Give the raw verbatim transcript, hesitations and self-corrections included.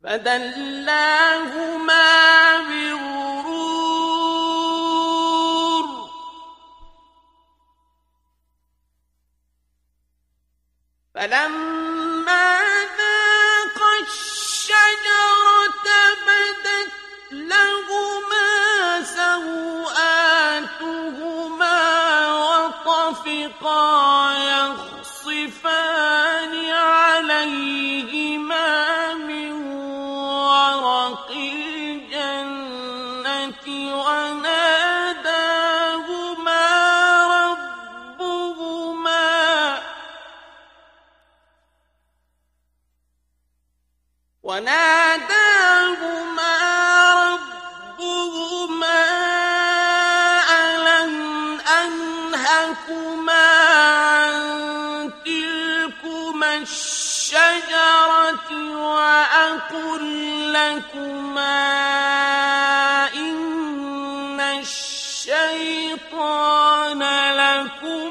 فدلاهما بغرور فلما ذاقا الشجرة بدت لهما سوآتهما وطفقا يخصفان عليهما من ورق الجنة وناداهما ربهما وناداهما ربهما ألم أنهكما عن تلكما الشجرة وأقل لكما إن الشيطان لكما